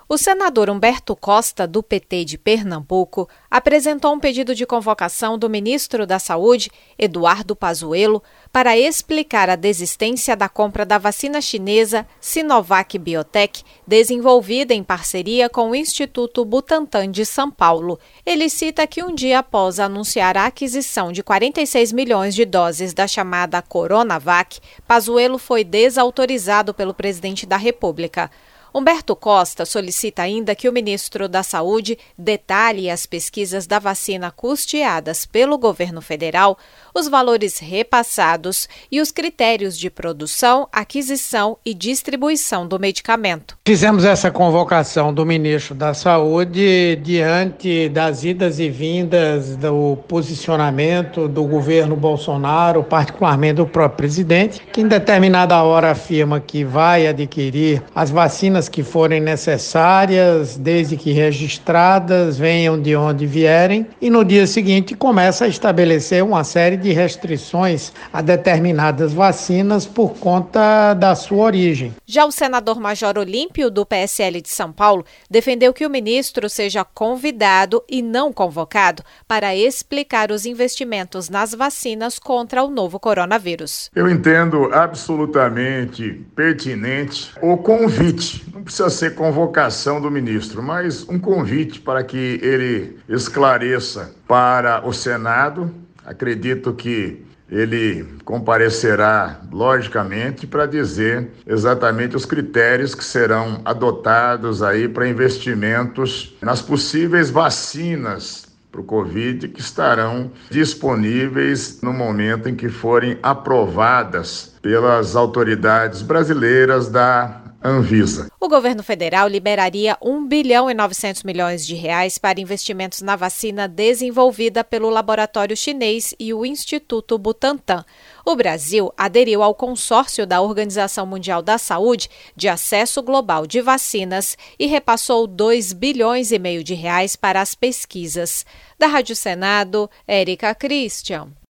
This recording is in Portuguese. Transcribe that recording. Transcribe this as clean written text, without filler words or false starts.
O senador Humberto Costa, do PT de Pernambuco, apresentou um pedido de convocação do ministro da Saúde, Eduardo Pazuello, para explicar a desistência da compra da vacina chinesa Sinovac Biotech, desenvolvida em parceria com o Instituto Butantan de São Paulo. Ele cita que um dia após anunciar a aquisição de 46 milhões de doses da chamada Coronavac, Pazuello foi desautorizado pelo presidente da República. Humberto Costa solicita ainda que o ministro da Saúde detalhe as pesquisas da vacina custeadas pelo governo federal, os valores repassados e os critérios de produção, aquisição e distribuição do medicamento. Fizemos essa convocação do ministro da Saúde diante das idas e vindas do posicionamento do governo Bolsonaro, particularmente do próprio presidente, que em determinada hora afirma que vai adquirir as vacinas que forem necessárias, desde que registradas, venham de onde vierem, e no dia seguinte começa a estabelecer uma série de restrições a determinadas vacinas por conta da sua origem. Já o senador Major Olímpio, do PSL de São Paulo, defendeu que o ministro seja convidado e não convocado para explicar os investimentos nas vacinas contra o novo coronavírus. Eu entendo absolutamente pertinente o convite. Não precisa ser convocação do ministro, mas um convite para que ele esclareça para o Senado. Acredito que ele comparecerá, logicamente, para dizer exatamente os critérios que serão adotados aí para investimentos nas possíveis vacinas para o Covid que estarão disponíveis no momento em que forem aprovadas pelas autoridades brasileiras da Anvisa. O governo federal liberaria 1 bilhão e 900 milhões de reais para investimentos na vacina desenvolvida pelo laboratório chinês e o Instituto Butantan. O Brasil aderiu ao consórcio da Organização Mundial da Saúde de acesso global de vacinas e repassou 2 bilhões e meio de reais para as pesquisas. Da Rádio Senado, Érica Christian.